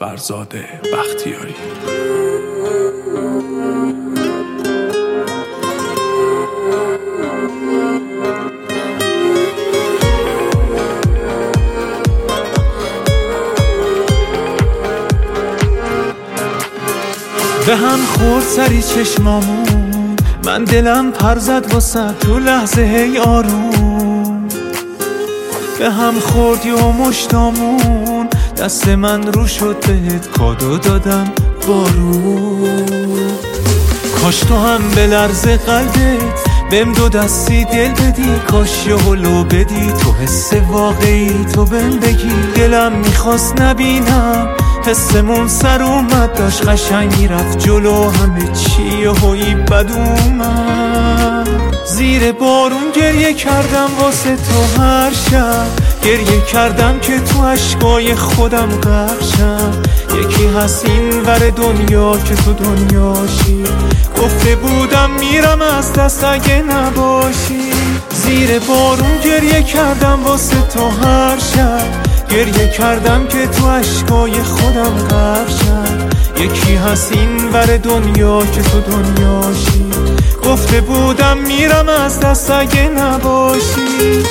فرزاد بختیاری. به هم خورد سری چشمامون، من دلم پر زد واسه تو لحظه هی آروم. به هم خورد و مشتامون، دست من رو شد بهت کادو دادم بارون. کاش تو هم به لرز قلبت بهم دو دستی دل بدی، کاش یه هلو بدی تو حس واقعی تو بهم بگی. دلم میخواست نبینم حسمون سر اومد، داشت قشنگ میرفت جلو همه چی هویی بد اومد. زیر بارون گریه کردم واسه تو هر شب، گریه کردم که تو عشقای خودم غرق شم. یکی هست این ور دنیا که تو دنیاشی، گفته بودم میرم از دست اگه نباشی. زیر بارون گریه کردم واسه تو هر شب، گریه کردم که تو عشقای خودم غرق شم. یکی هست این ور دنیا که تو دنیاشی، گفته بودم میرم از دست اگه نباشی.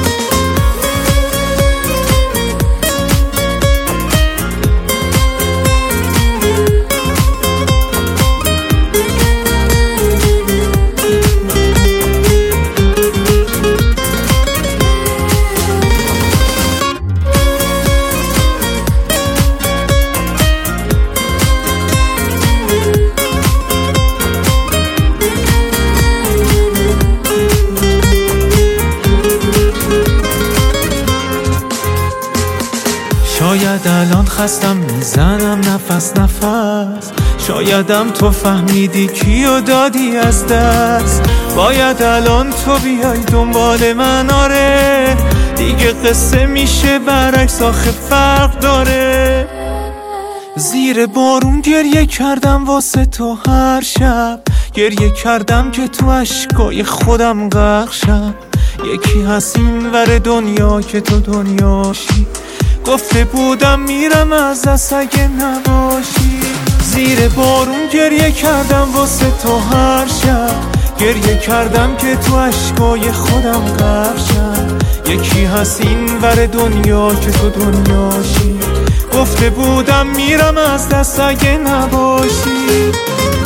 شاید الان خستم میزنم نفس نفس، شایدم تو فهمیدی کیو دادی از دست. باید الان تو بیای دنبال من، آره دیگه قصه میشه برعکس آخه فرق داره. زیر بارون گریه کردم واسه تو هر شب، گریه کردم که تو عشقای خودم غرق شم. یکی هست این ور دنیا که تو دنیاشی، گفته بودم میرم از دست اگه نباشی. زیر بارون گریه کردم واسه تو هر شب، گریه کردم که تو عشقای خودم غرق شم. یکی هست این ور دنیا که تو دنیاشی، گفته بودم میرم از دست اگه نباشی.